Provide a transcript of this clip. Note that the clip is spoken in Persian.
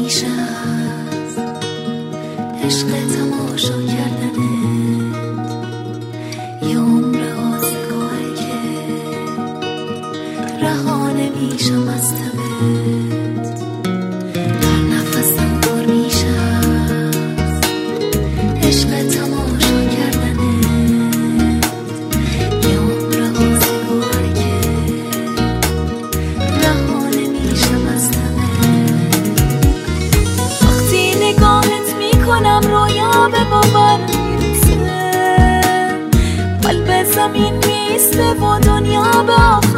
میشه از عشق تماشا کردنت، یه عمر آزگاهی که رها نمیشم از تبت. هر نفسم پر میشه از عشق تماشا کردنت، یه عمر آزگاهی که رها نمیشم از تبت. وقتی نگاهت میکنم رویا به باور میرسه، قلب زمین میسته و دنیا به